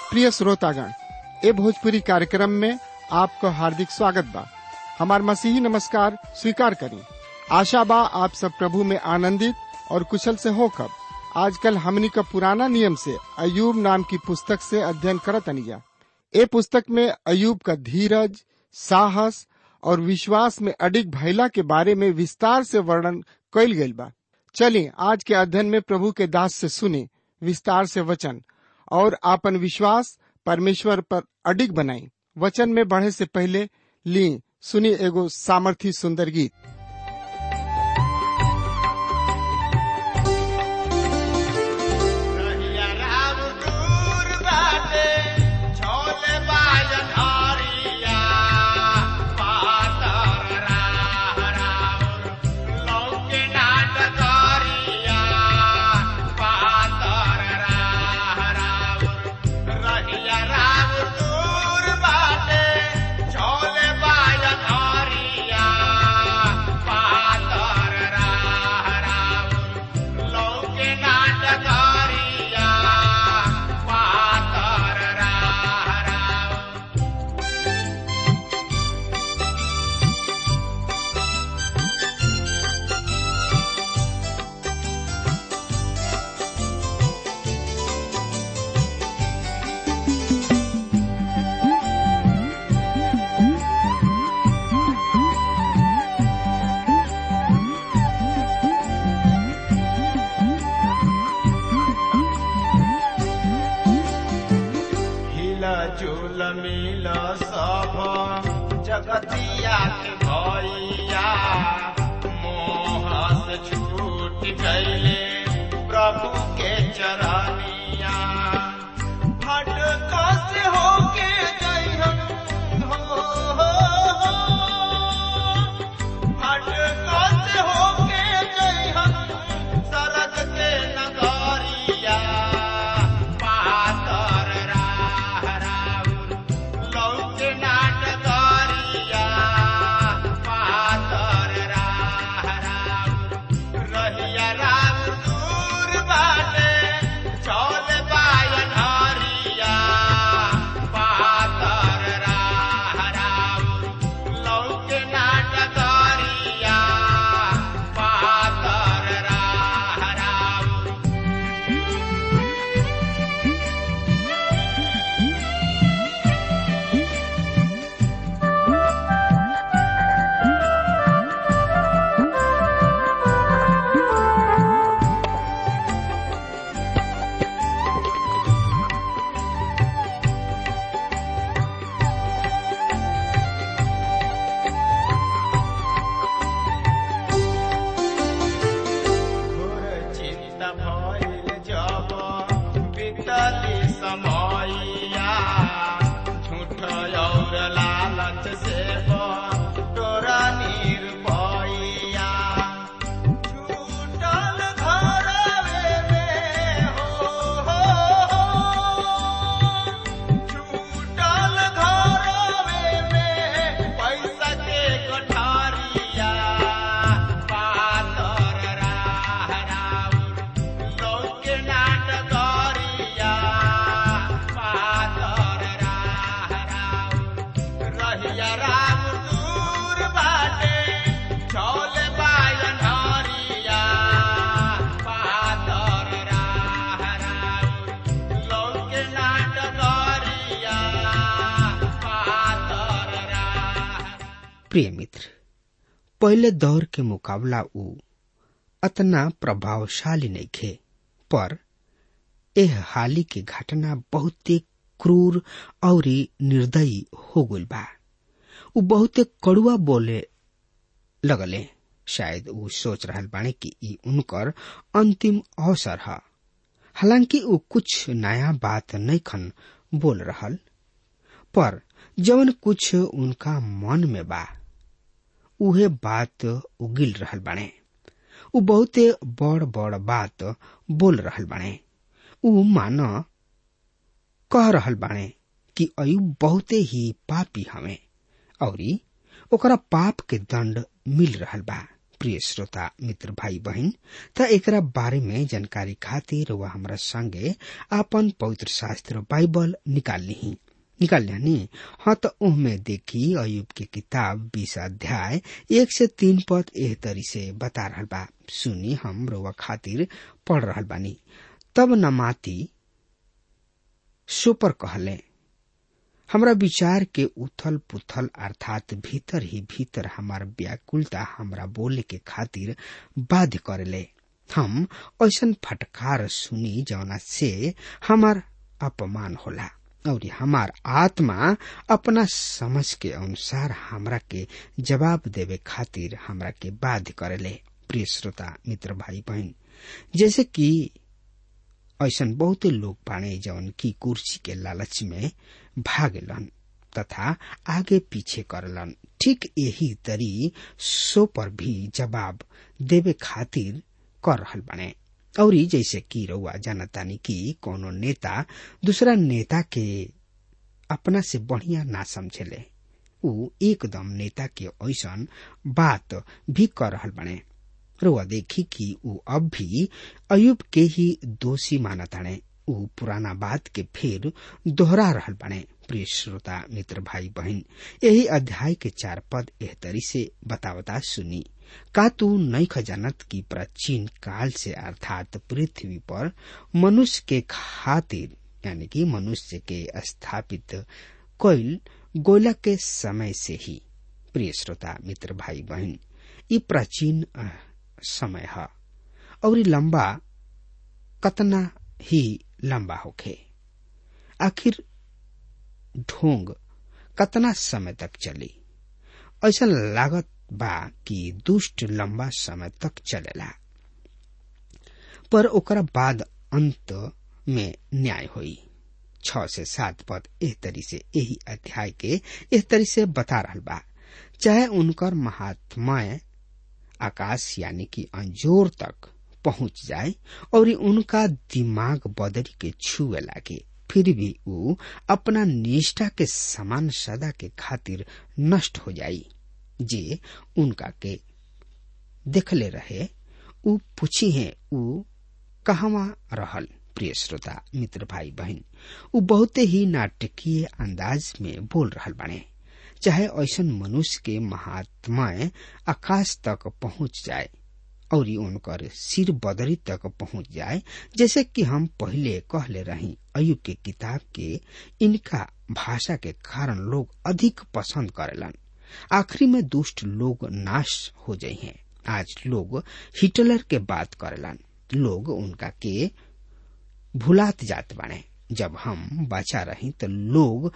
प्रिय श्रोतागण, ए भोजपुरी कार्यक्रम में आपको हार्दिक स्वागत बा। हमार मसीही नमस्कार स्वीकार करें। आशा बा आप सब प्रभु में आनंदित और कुशल से होकर आजकल हमनी का पुराना नियम से अयूब नाम की पुस्तक से अध्ययन करत अनिया। ए पुस्तक में अयूब का धीरज, साहस और विश्वास में अडिग भइला के बारे में विस्तार से वर्णन कइल गइल बा। चलिए आज के अध्ययन में प्रभु के दास से सुने विस्तार से वचन और आपन विश्वास परमेश्वर पर अडिग बनाई। वचन में बढ़े से पहले ली सुनी एगो सामर्थी सुंदर गीत। जगतिया के भैया मोह से छूट गईले प्रभु के चरनिया। भटका से होके जइहन भटका से होके जइहन सरग के नगरिया। पातर राह राउर लौके नाट गरिया। पातर राह राउर रहिया राउर दूर बाटे चल बायन हरिया। पातर राह राउर लौके नाट गरिया। पातर राह राउर घोर चिंता भइल जब बीतली समयया। झूठ और लालच से तोरा निर्भया। छूटल घरवे में छूटल घरवे में पैसा के गठारिया। पातर राह राउर लौके नाट गरिया। पातर राह राउर रहिया राउर दूर बाटे चल बायन हरिया। पातर राह राउर लौके नाट गरिया। पातर राह प्रिय मित्र, पहले दौर के मुकाबला ऊ अतना प्रभावशाली नहीं थे, पर एह हाली की घटना बहुते क्रूर और निर्दयी हो गइल बा। ऊ बहुते कड़ुआ बोले लगले। शायद ऊ सोच रहल बाने कि ई उनकर अंतिम अवसर है। हालांकि ऊ कुछ नया बात नहीं खन बोल रहल, पर जवन कुछ उनका मन में बा उहे बात उगिल रहल बाने। ऊ बहुते बड़ बड़ बात बोल रहल बाने। ऊ मानो कह रहल बाने कि अयूब बहुते ही पापी हवे और ओकरा पाप के दंड मिल रहल बा, प्रिय श्रोता मित्र भाई बहन, त एकरा बारे में जानकारी खातिर वह हमरा संगे आपन पवित्र शास्त्र बाइबल निकाल ली। हाँ, तो उहमे देखी अयुब की किताब 20 अध्याय 1 से 3 पद एह तरी से बता रहल बा। सुनी, हम रोवा खातिर पढ़ रहल बानी। तब नमाती सुपर कहले, हमरा विचार के उथल पुथल अर्थात भीतर ही भीतर हमार व्याकुलता हमरा बोले के खातिर बाध्य करेले। हम ऐसन फटकार सुनी जौना से हमार अपमान होला और हमार आत्मा अपना समझ के अनुसार हमरा के जवाब देवे खातिर हमरा के बाध्य करेले। प्रिय श्रोता मित्र भाई बहन, जैसे कि ऐसन बहुते लोग बाणे जौन की कुर्सी के लालच में भागेलन तथा आगे पीछे करलन, ठीक यही तरी सो पर भी जवाब देवे खातिर कर रहल बाणे। और जैसे कि रउआ जानतानी कि कोनो नेता दूसरा नेता के अपना से बढ़िया ना समझेले, उ एकदम नेता के ऐसन बात भी कर रहल बाणे। रउआ देखी कि उ अब भी अयुब के ही दोषी मानताणे। उ पुराना बात के फिर दोहरा रहल बाणे। प्रिय श्रोता मित्र भाई बहन, यही अध्याय के 4 पद एह तरी से बतावता। सुनी, का तू नइख जानत कि प्राचीन काल से अर्थात पृथ्वी पर मनुष्य के खातिर यानी कि मनुष्य के स्थापित कईल गोला के समय से ही। प्रिय श्रोता मित्र भाई बहन, ये प्राचीन समय है और लंबा कतना ही लंबा होखे। आखिर ढोंग कतना समय तक चली? ऐसा लागत बा कि दुष्ट लंबा समय तक चलेला, पर ओकरा बाद अंत में न्याय होई। 6 से 7 पद एह तरी से यही अध्याय के एह तरी से बता रहल बा। चाहे उनकर महात्मय आकाश यानी कि अंजोर तक पहुंच जाए और उनका दिमाग बदरी के छुए लागे, फिर भी उ अपना निष्ठा के समान सदा के खातिर नष्ट हो जाई। जे उनका के देखले रहे उ पूछी है उ कहवा रहल। प्रिय श्रोता मित्र भाई बहन, उ बहुते ही नाटकीय अंदाज में बोल रहल बाने। चाहे ऐसन मनुष्य के महात्माएं आकाश तक पहुंच जाए और उनकर सिर बदरी तक पहुंच जाए, जैसे कि हम पहले कहले रही, अयुब के किताब के इनका भाषा के कारण लोग अधिक पसंद करेलन। आखिरी में दुष्ट लोग नाश हो जाए हैं। आज लोग हिटलर के बात करेलन, लोग उनका के भुलात जात बाने। जब हम बचा रही तो लोग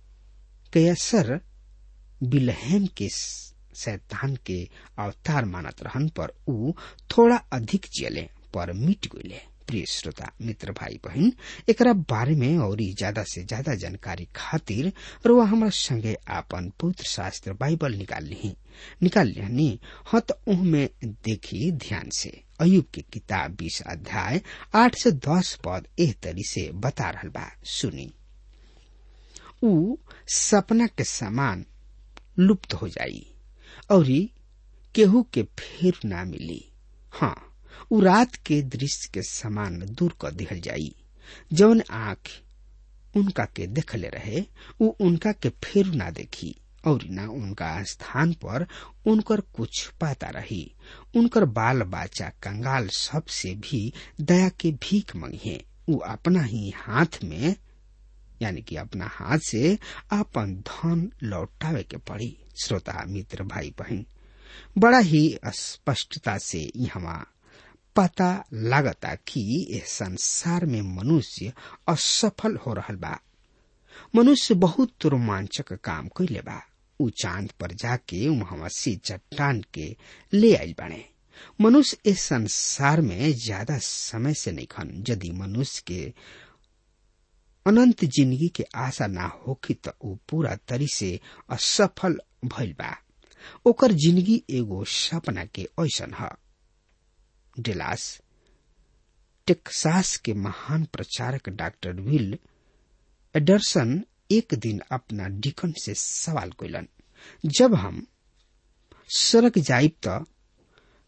कैसर बिलहेम के शैतान के अवतार मानत रहन, पर उ थोड़ा अधिक जियले पर मिट गईले। प्रिय श्रोता मित्र भाई बहन, एकरा बारे में और ज्यादा से ज्यादा जानकारी खातिर रुआ हमरा संगे आपन पवित्र शास्त्र बाइबल निकाल लिहनी। हाँ, तो उनमें देखी ध्यान से अयुब की किताब 20 अध्याय 8 से 10 पद एह तरी से बता रहल बा। सुनी, उ सपना के समान लुप्त हो जाई और केहू के फिर ना मिली। हाँ, उ रात के दृश्य के समान दूर कर दिहल जाई। जौन आँख उनका के देखले रहे उ उनका के फिर ना देखी और ना उनका स्थान पर उनकर कुछ पाता रही। उनकर बाल बच्चा कंगाल सब से भी दया के भीख मंगे। उ अपना ही हाथ में यानी कि अपना हाथ से अपन धन लौटावे के पड़ी। श्रोता मित्र भाई बहन, बड़ा ही स्पष्टता से यहाँ पता लागता कि इस संसार में मनुष्य असफल हो रहल बा। मनुष्य बहुत रोमांचक काम कइले बा। उ चांद पर जाके वहां से चट्टान के ले आइल बाने। मनुष्य इस संसार में ज्यादा समय से नहीं खन। यदि मनुष्य के अनंत जिंदगी के आशा ना होखी तो उ पूरा तरी से असफल भइल बा। ओकर जिंदगी एगो सपना के ऐसन है। डेलास टेक्सास के महान प्रचारक डॉक्टर विल एडरसन एक दिन अपना डिकन से सवाल कइलन, जब हम सड़क जाइब तो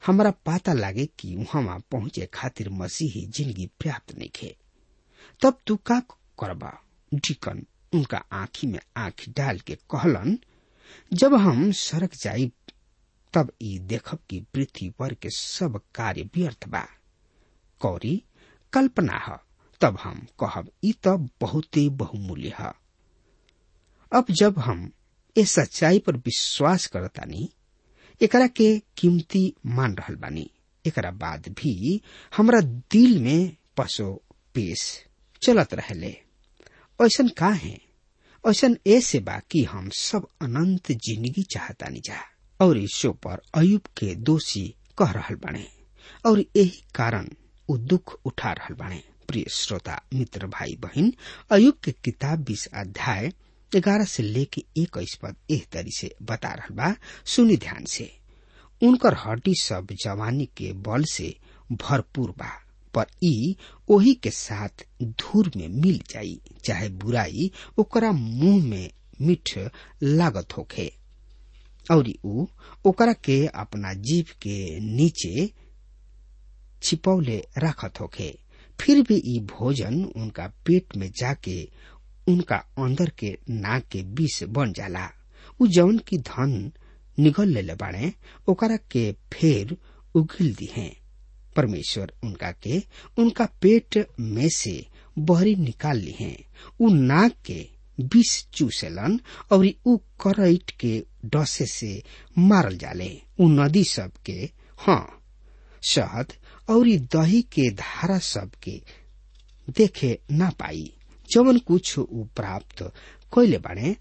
हमारा पता लागे कि वहां पहुंचे खातिर मसीही जिंदगी पर्याप्त नहीं खे, तब तू का करबा? डिकन उनका आंखी में आंख डाल के कहलन, जब हम सड़क जाई तब ई देखब कि पृथ्वी पर के सब कार्य व्यर्थ बा। कौरी कल्पना है, तब हम कहब ई तो बहुते बहुमूल्य है। अब जब हम इस सच्चाई पर विश्वास करतानी, एकरा के कीमती मान रहल बानी, एकरा बाद भी हमरा दिल में पसो पेश चलत रहले। ऐसन का है? ऐसन ऐसे बा कि हम सब अनंत जिंदगी चाहतानी जा, और ईशो पर अयुब के दोषी कह रहल बाने, और यही कारण उ दुख उठा रहल बाने। प्रिय श्रोता मित्र भाई बहन, अयुब के किताब 20 अध्याय 11 से लेके 21 पद एह तरी से बता रहल बा। सुनी ध्यान से। उनकर हड्डी सब जवानी के बल से भरपूर बा, पर ई ओही के साथ धूर में मिल जाई, चाहे बुराई ओकरा मुंह में मीठ लागत होखे, और ऊ ओकरा के अपना जीभ के नीचे छिपौले रखत होखे। फिर भी ई भोजन उनका पेट में जाके उनका अंदर के नाक के विष बन जाला। उ जवन की धन निगल लेले बाड़े, ओकरा के फेर उगिल दी है। परमेश्वर उनका के उनका पेट में से बहरी निकाल ली है। उ नाक के विष चूसेलन, और उ करैट के डसे से मारल जाले। उ नदी सब के, हाँ, शहद और दही के धारा सब के देखे ना पाई। जवन कुछ उ प्राप्त कोइले बाड़े,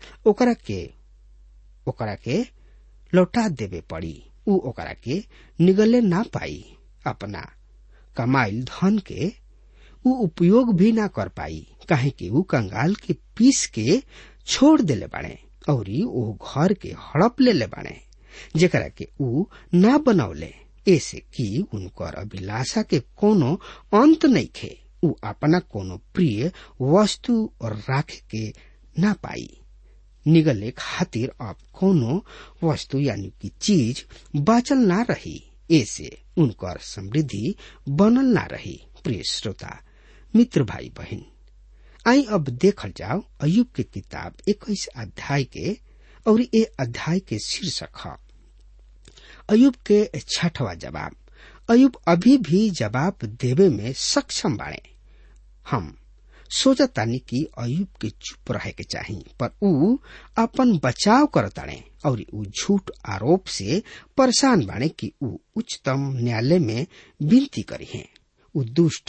ओकरा के लौटा देवे पड़ी। उ ओकरा के निगले ना पाई। अपना कमाइल धन के उ उपयोग भी ना कर पाई, काहे कि उ कंगाल के पीस के छोड़ देले बाड़े, और ओ घर के हड़प लेले बाड़े, जेकरा के उ ना बनौले, ऐसे कि उनकर अभिलाषा के कोनो अंत नहीं खे। उ अपना कोनो प्रिय वस्तु राखे के ना पाई। निगले खातिर अब कोनो वस्तु यानी कि चीज बाचल ना रही, ऐसे उनकर समृद्धि बनल ना रही। प्रिय श्रोता मित्र भाई बहन, आई अब देखल जाओ अयुब के किताब 21 अध्याय के, और ये अध्याय के शीर्षक है अयुब के 6वां जवाब। अयुब अभी भी जवाब देवे में सक्षम बाड़े। हम सोचतानी कि अयुब के चुप रहे के चाहिए, पर उ अपन बचाव करताड़े, और उ झूठ आरोप से परेशान बाड़े कि उ उच्चतम न्यायालय में विनती करी है। उ दुष्ट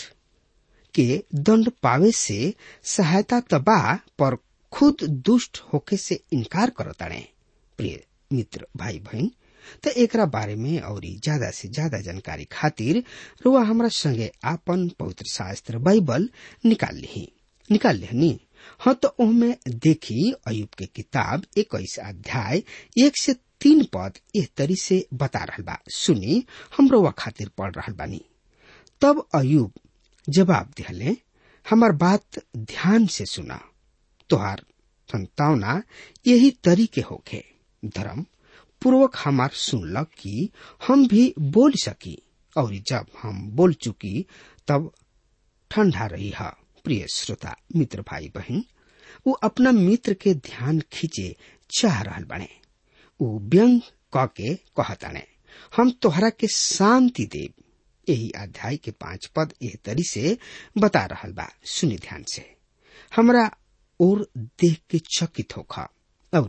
के दंड पावे से सहायता तबा, पर खुद दुष्ट होके से इनकार करताड़े। प्रिय मित्र भाई बहन, तो एकरा बारे में और ज्यादा से ज्यादा जानकारी खातिर रुआ हमरा संगे आपन पवित्र शास्त्र बाइबल निकाल लिहनी। हाँ, तो उनमें देखी अयुब के किताब 21 अध्याय 1 से 3 पद इस तरी से बता रहल बा। सुनी, हम रुआ खातिर पढ़ रहल बानी। तब अयुब जवाब दिहले, हमार बात ध्यान से सुना। तोहार संतावना यही तरीके होखे, धर्म पूर्वक हमार सुनलक कि हम भी बोल सकी, और जब हम बोल चुकी तब ठंडा रही है। प्रिय श्रोता मित्र भाई बहन, वो अपना मित्र के ध्यान खींचे चाह रहल बने। वो व्यंग क के कहताने, हम तोहरा के शांति देव। यही अध्याय के 5 पद एह तरी से बता रहल बा। सुनी ध्यान से। हमरा और देख के चकित होखा, और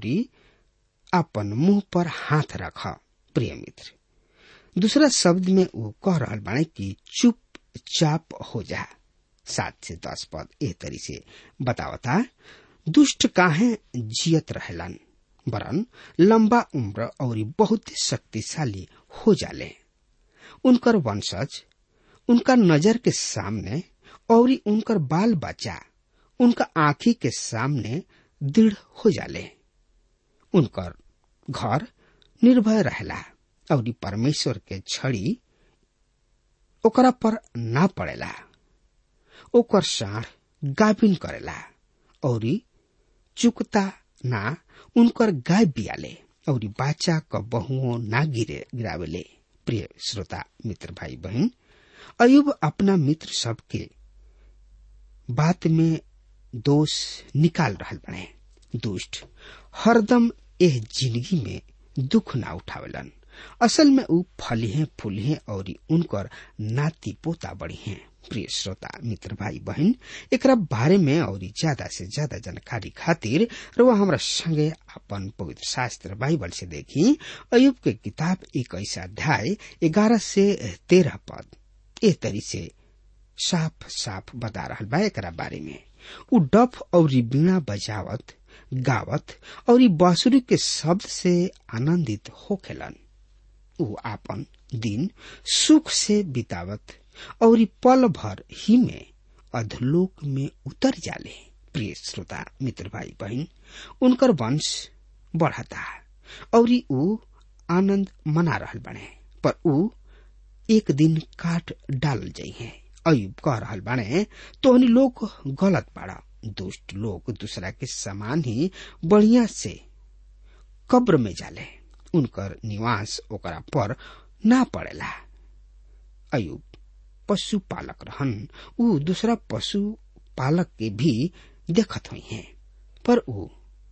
अपन मुंह पर हाथ रखा। प्रिय मित्र, दूसरा शब्द में वो कह रहल बाने कि चुपचाप हो जा। 7 से 10 पद एह तरी से बतावता, दुष्ट काहे जियत रहेलन, वरन लंबा उम्र और बहुत शक्तिशाली हो जाले। उनकर वंशज उनका नजर के सामने और उनकर बाल बच्चा उनका आँखी के सामने दृढ़ हो जाले। उनकर घर निर्भय रहला, और परमेश्वर के छड़ी ओकरा पर ना पड़ेला। ओकर साढ़ गाभिन करेला, और चुकता ना उनकर गाय बियाले, और बाचा क बहुओं ना गिरावेले। प्रिय श्रोता मित्र भाई बहन, अयुब अपना मित्र सब के बात में दोष निकाल रहल बने। दुष्ट हरदम एह जिंदगी में दुख ना उठावेलन। असल में ऊ फलिहे फूलिहे और उनकर नाती पोता बढ़ी हैं। प्रिय श्रोता मित्र भाई बहन, एकरा बारे में और ज्यादा से ज्यादा जानकारी खातिर रउआ हमरा संगे अपन पवित्र शास्त्र बाइबल से देखी अयुब के किताब 21 अध्याय 11 से 13 पद एह तरी से साफ साफ बता रहल बा। एकरा बारे में ऊ डफ और बीणा बजावत गावत और बांसुरी के शब्द से आनंदित होखेलन। ऊ आपन दिन सुख से बितावत और पल भर ही में अधलोक में उतर जाले। प्रिय श्रोता मित्र भाई बहन, उनकर वंश बढ़ता और ऊ आनंद मना रहल बने, पर ऊ एक दिन काट डाल जाई है। अयुब कह रहल बने, तोहनी लोग गलत बाड़ा। दुष्ट लोग दूसरा के समान ही बढ़िया से कब्र में जाले, उनकर निवास ओकरा पर ना पड़ेला। अयुब पशु पालक रहन, ऊ दूसरा पशु पालक के भी देखत हुई हैं, पर ऊ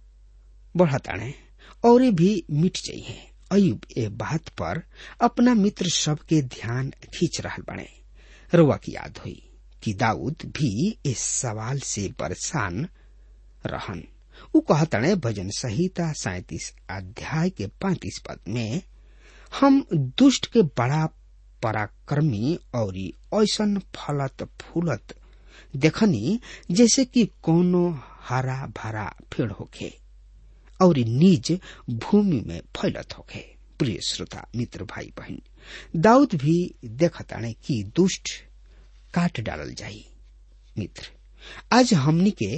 बढ़ताने और भी मिट जाई है। अयुब ए बात पर अपना मित्र सब के ध्यान खींच रहल बने। रउआ की याद हुई कि दाऊद भी इस सवाल से परेशान रहन। ऊ कहतने भजन संहिता 37 अध्याय के 35 पद में, हम दुष्ट के बड़ा पराक्रमी और ऐसन फलत फूलत देखनी जैसे कि कोनो हरा भरा पेड़ होखे और निज भूमि में फैलत होखे। प्रिय श्रोता मित्र भाई बहन, दाऊद भी देखताने कि दुष्ट काट डालल जाई। मित्र, आज हमनी के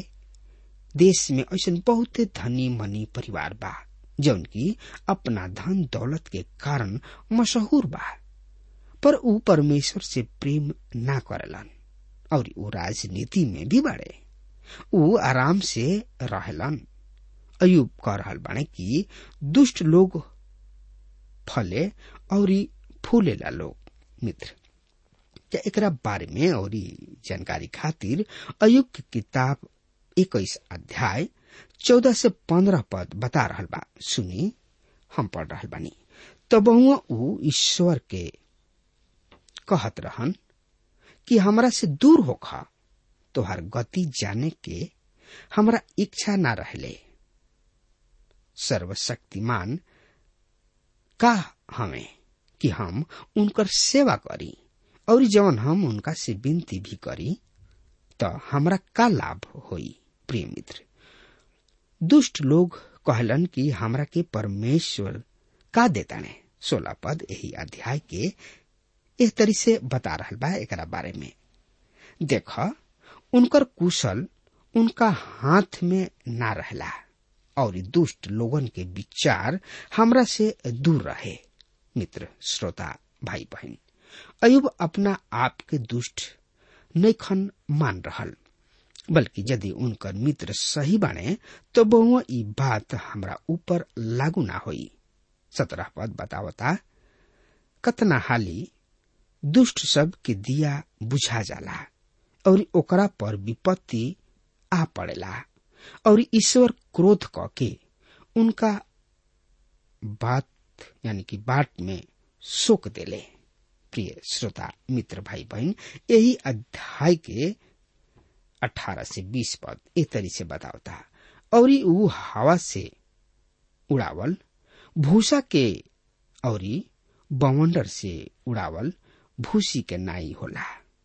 देश में ऐसन बहुत धनी मनी परिवार बा जौन की अपना धन दौलत के कारण मशहूर बा, पर ऊ परमेश्वर से प्रेम ना करेलन और ऊ राजनीति में भी बढ़े। ऊ आराम से रहेलन। अयुब कह रहल बाने कि दुष्ट लोग फले और फूलेला लोग। मित्र, एकरा बारे में और जानकारी खातिर अयुब की किताब 21 अध्याय 14 से 15 पद बता रहल बा। सुनी, हम पढ़ रहल बानी। तबहुआ ऊ ईश्वर के कहत रहन कि हमरा से दूर होखा, तोहर गति जाने के हमरा इच्छा ना रहले। सर्वशक्तिमान का हमें कि हम उनकर सेवा करी और जवन हम उनका से विनती भी करी तो हमरा का लाभ होई। प्रिय मित्र, दुष्ट लोग कहलन कि हमरा के परमेश्वर का देताने। 16 पद यही अध्याय के इस तरी से बता रहल बा। एकरा बारे में देख, उनकर कुशल उनका हाथ में ना रहला और दुष्ट लोगन के विचार हमरा से दूर रहे। मित्र श्रोता भाई बहन, अयुब अपना आप के दुष्ट नैखन मान रहल, बल्कि यदि उनकर मित्र सही बने तो बहुआ ई बात हमरा ऊपर लागू ना होई। 17 पद बतावता, कतना हाली दुष्ट सब के दिया बुझा जाला और ओकरा पर विपत्ति आ पड़ेला और ईश्वर क्रोध क के उनका बात यानी कि बाट में सोक देले। प्रिय श्रोता मित्र भाई बहन, यही अध्याय के 18 से 20 पद इस तरी से बतावता, और ऊ हवा से उड़ावल भूसा के और बवंडर से उड़ावल भूसी के नाई होला।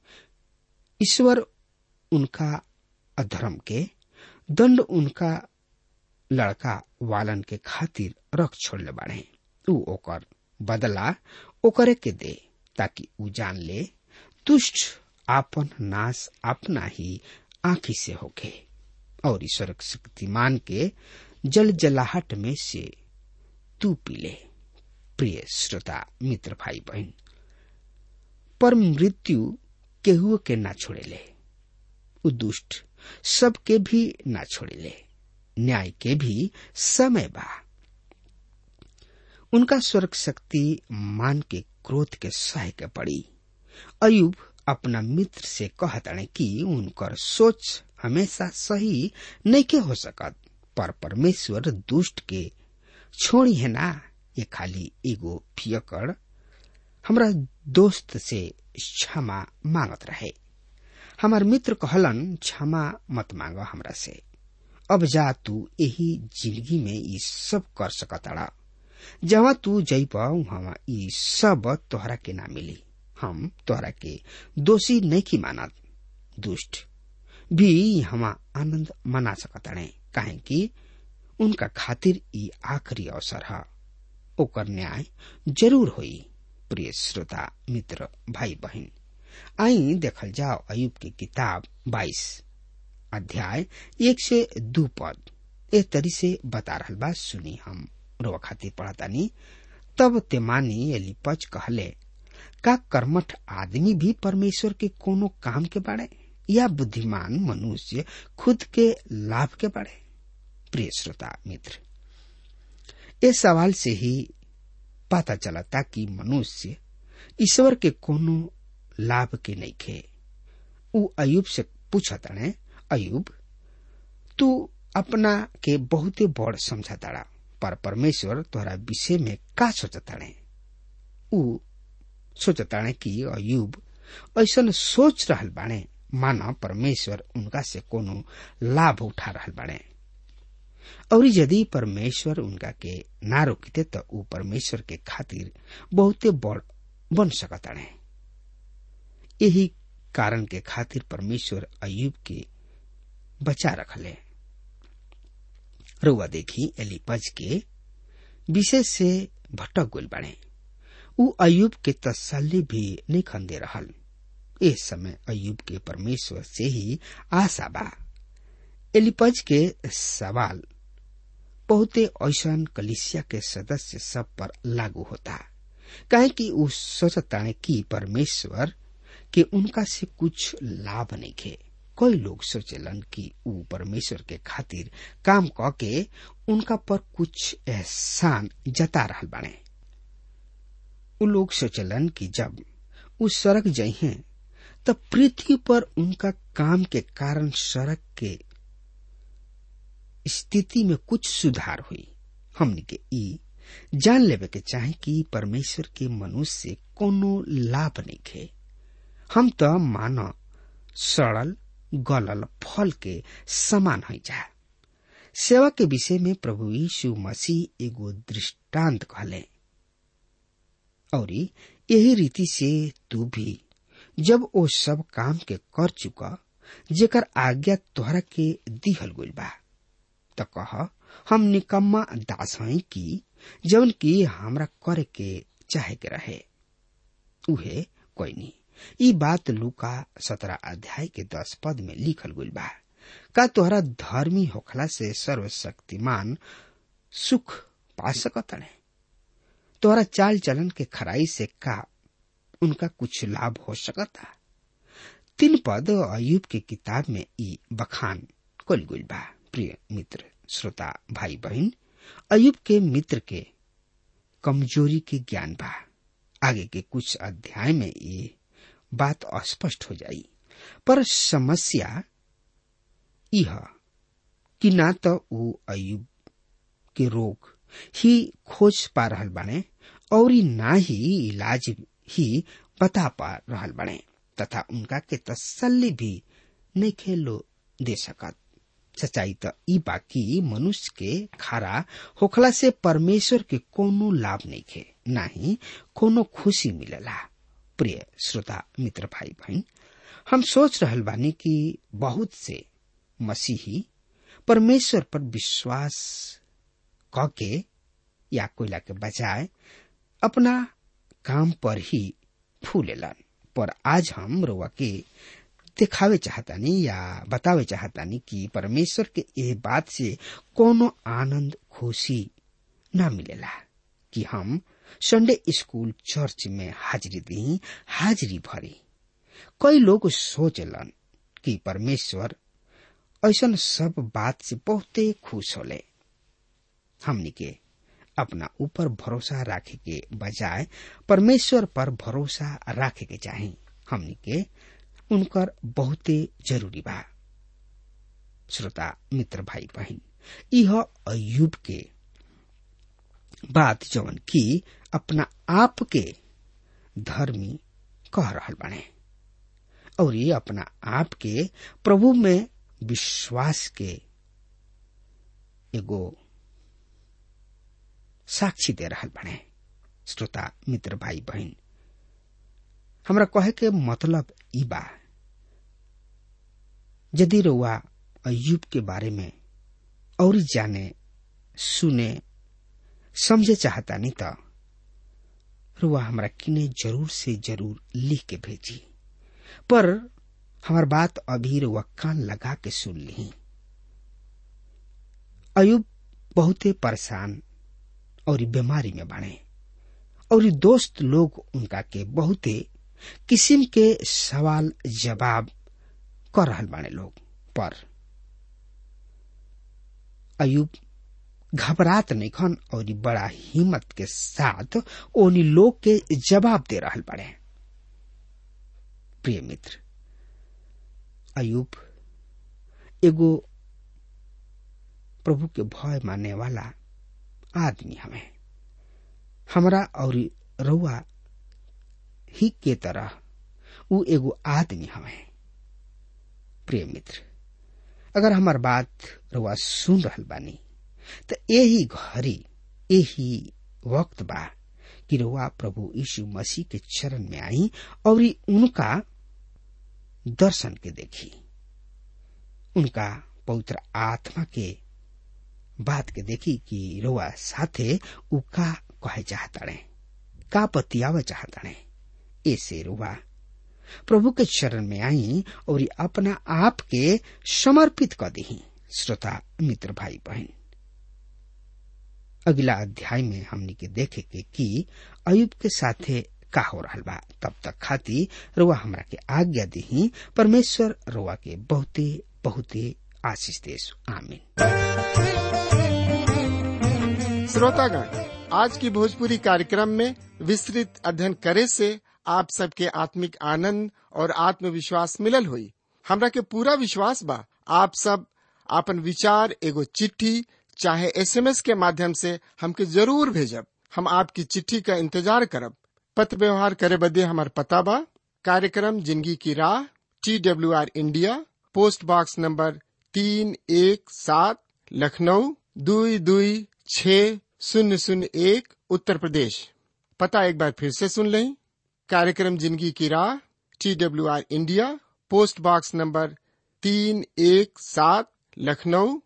ईश्वर उनका अधर्म के दंड उनका लड़का वालन के खातिर रख छोड़ले बाड़े। ऊ ओकर बदला ओकरे के दे, ताकि ऊ जान ले दुष्ट आपन नाश अपना ही आंखी से होके और ईश्वर शक्तिमान के जल जलाहट में से तू पी ले। प्रिय श्रोता मित्र भाई बहन, पर मृत्यु केहू के ना छोड़ेले, ऊ दुष्ट सबके भी ना छोड़ेले, न्याय के भी समय बा। उनका स्वर्ग शक्ति मान के क्रोध के सह के पड़ी। अयुब अपना मित्र से कहतने कि उनकर सोच हमेशा सही नहीं के हो सकत, पर परमेश्वर दुष्ट के छोड़ी है ना। ये खाली एगो पियकड़ हमरा दोस्त से क्षमा मांगत रहे। हमार मित्र कहलन, क्षमा मत मांगो हमरा से, अब जा तू यही जिंदगी में ये सब कर सकता। जहाँ तू जइब वहाँ ये सब तोहरा के ना मिली। हम तोहरा के दोषी नहीं की मानत। दुष्ट भी हम आनंद मना सकता है, काहे कि उनका खातिर ये आखिरी अवसर है। ओकर न्याय जरूर होई। प्रिय श्रोता मित्र भाई बहन, आई देखल जाओ अयुब की किताब 22 अध्याय 1 से 2 पद एक तरी से बता रहल बा। सुनी, हम रोवा खातिर पढ़तानी। तब तेमानी एलीपज कहले, का कर्मठ आदमी भी परमेश्वर के कोनो काम के बाड़े, या बुद्धिमान मनुष्य खुद के लाभ के बाड़े? प्रिय श्रोता मित्र, इस सवाल से ही पता चलता कि मनुष्य ईश्वर के कोनो लाभ के नहीं खे। उ अयुब से पूछता ने, अयुब तू अपना के बहुते बड़ समझता, पर परमेश्वर तोहरा विषय में का सोचता ने? उ सोचता ने कि अयुब ऐसा सोच रहल बाने माना परमेश्वर उनका से कोनो लाभ उठा रहल बाने, और यदि परमेश्वर उनका के ना रोकते तो उ परमेश्वर के खातिर बहुते बड़ बन सकता ने। यही कारण के खातिर परमेश्वर अयुब के बचा रखले। रुआ देखी एलीपज के विषय से भटक गइल बाने। उ अयुब के तसल्ली भी नहीं खंदे रहल। इस समय अयुब के परमेश्वर से ही आशा बा। एलीपज के सवाल बहुते ऐसन कलीसिया के सदस्य सब पर लागू होता, काहे कि उ सोचता है कि परमेश्वर के उनका से कुछ लाभ नहीं खे। कई लोग सोचेलन कि उ परमेश्वर के खातिर काम क के उनका पर कुछ एहसान जता रहल बाने। उ लोग सोचेलन कि जब उ सड़क जइहे तब पृथ्वी पर उनका काम के कारण सड़क के स्थिति में कुछ सुधार हुई। हमने के ई जान लेवे के चाहे कि परमेश्वर के मनुष्य से कोनो लाभ नहीं खे। हम तो मानो सड़ल गलल फल के समान हो जा। सेवा के विषय में प्रभु यीशु मसीह एगो दृष्टांत कहले, और यही रीति से तू भी जब ओ सब काम के कर चुका जेकर आज्ञा तोहरा के दिहल गइल बा, तो कह हम निकम्मा दास हई कि जवन की हमरा करे के चाहे के रहे उहे कोई नहीं। ई बात लूका 17 अध्याय के 10 पद में लिखल गइल बा। का तोहरा धर्मी होखला से सर्वशक्तिमान सुख पा सकत है? तोहरा चाल चलन के खराई से का उनका कुछ लाभ हो सकता? 3 पद अयुब के किताब में ई बखान कल गइल बा। प्रिय मित्र श्रोता भाई बहन, अयुब के मित्र के कमजोरी के ज्ञान बा। आगे के कुछ अध्याय में ये बात स्पष्ट हो जाई, पर समस्या यह कि ना तो वो अयुब के रोग ही खोज पा रहल बाने और ना ही इलाज ही बता पा रहल बाने, तथा उनका के तसल्ली भी नहीं खेलो दे सकत। सच्चाई तो ई बाकी मनुष्य के खरा होखला से परमेश्वर के कोनो लाभ नहीं खे, ना ही कोनो खुशी मिलेला। प्रिय श्रोता मित्र भाई बहन, हम सोच रहल बानी कि बहुत से मसीही परमेश्वर पर विश्वास करके या कोयला के बजाय अपना काम पर ही फूलेलन। पर आज हम रोवा के दिखावे चाहतानी या बतावे चाहतानी कि परमेश्वर के ये बात से कोनो आनंद खुशी ना मिलेला कि हम संडे स्कूल चर्च में हाजिरी दी, हाजिरी भरी। कई लोग सोचलन कि परमेश्वर ऐसा सब बात से बहुते खुश होले। हमनी के अपना ऊपर भरोसा रखे के बजाय परमेश्वर पर भरोसा रखे के चाही। हमनी के उनकर बहुते जरूरी बा। श्रोता मित्र भाई बहन, यह अय्यूब के बात जवन की अपना आप के धर्मी कह रहल बने और ये अपना आप के प्रभु में विश्वास के एगो साक्षी दे रहल बने। श्रोता मित्र भाई बहन, हमरा कहे के मतलब ई बा, यदि रउआ अय्यूब के बारे में और जाने सुने समझे चाहता नहीं तो रुआ हमरा किने जरूर से जरूर लिख के भेजी। पर हमार बात अभी रुआ कान लगा के सुन ली। अय्यूब बहुते परेशान और बीमारी में बने और दोस्त लोग उनका के बहुते किस्म के सवाल जवाब कर रहल बाने लोग। पर अय्यूब घबरात नहीं खन और बड़ा हिम्मत के साथ ओनी लोग के जवाब दे रहल बड़े। प्रिय मित्र, अय्यूब एगो प्रभु के भय मानने वाला आदमी हमें हमरा और रउआ ही के तरह वो एगो आदमी हमें। प्रिय मित्र, अगर हमार बात रउआ सुन रहल बानी तो यही घड़ी यही वक्त बा कि रउआ प्रभु यीशु मसीह के चरण में आई और उनका दर्शन के देखी, उनका पवित्र आत्मा के बात के देखी कि रउआ साथे उ का कहे चाहताड़े, का बतियावे चाहताड़े। ऐसे रउआ प्रभु के चरण में आई और अपना आप के समर्पित कर दी। श्रोता मित्र भाई बहन, अगला अध्याय में हमनी के देखे के कि अय्यूब के साथे का हो रहल बा। तब तक खाती रुआ हमरा के आज्ञा दी। परमेश्वर रुआ के बहुते बहुते आशीष देस। आमीन। श्रोतागण, आज की भोजपुरी कार्यक्रम में विस्तृत अध्ययन करे से आप सबके आत्मिक आनंद और आत्मविश्वास मिलल हुई। हमरा के पूरा विश्वास बा आप सब आपन विचार एगो चिट्ठी चाहे एसएमएस के माध्यम से हमके जरूर भेजब। हम आपकी चिट्ठी का इंतजार करब। पत्र व्यवहार करे बदे हमार पता बा, कार्यक्रम जिंदगी की राह, TWR India, post box number 317, Lucknow 226001, Uttar Pradesh. पता एक बार फिर से सुन लें। कार्यक्रम जिंदगी की राह, TWR India, post box number 317, Lucknow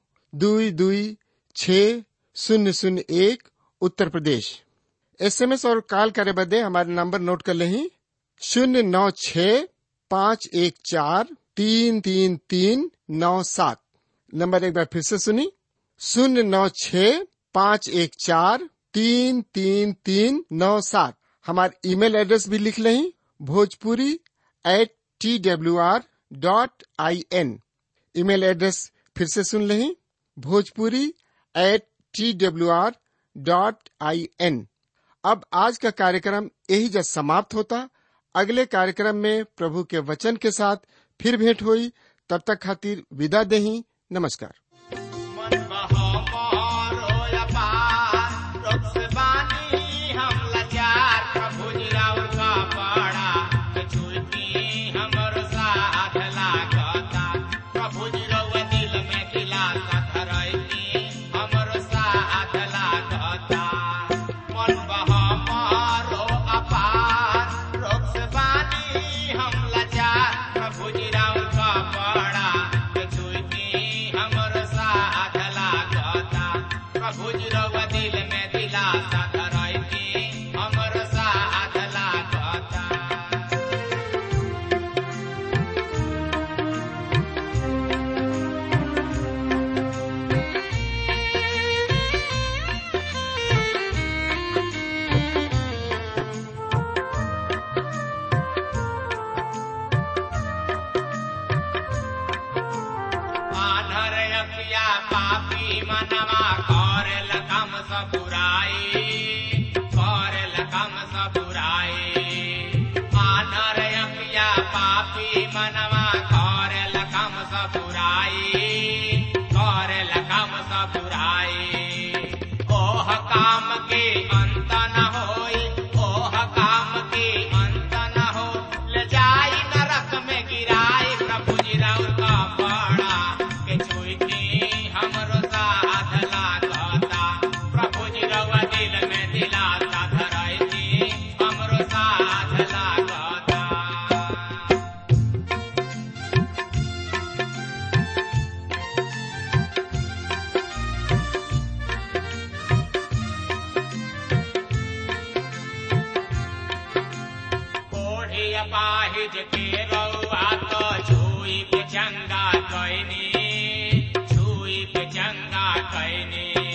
226001, Uttar Pradesh. SMS और कॉल करे बदे हमारे नंबर नोट कर लें। 096-514-33397। नंबर एक बार फिर से सुनी, 096-514-33397। हमारे ईमेल एड्रेस भी लिख लें, bhojpuri@twr.in। ईमेल एड्रेस फिर से सुन लें, bhojpuri@twr.in। अब आज का कार्यक्रम यही जब समाप्त होता। अगले कार्यक्रम में प्रभु के वचन के साथ फिर भेंट हुई। तब तक खातिर विदा देही। नमस्कार। मन बहो मोरो अपार, रोग से बानी हम लाचार, प्रभु जी राउर का पाड़ा, छुटी हमर साथ लागता, प्रभु जी रउआ दिल में दिलासा धरैती, हमर साथ लागता। मन बहो मोरो अपार, रोग से बानी हम लाचार, प्रभु जी राउर का पाड़ा, छुटी हमर साथ लागता, प्रभु जी रउआ दिल में दिलासा धरैती, हमर साथ लागता। आधर अखिया पापी मनवा करेल काम सब बुराई, अपाहिज के रउआ तो छुई के चंगा कैनी, छुई के चंगा कैनी।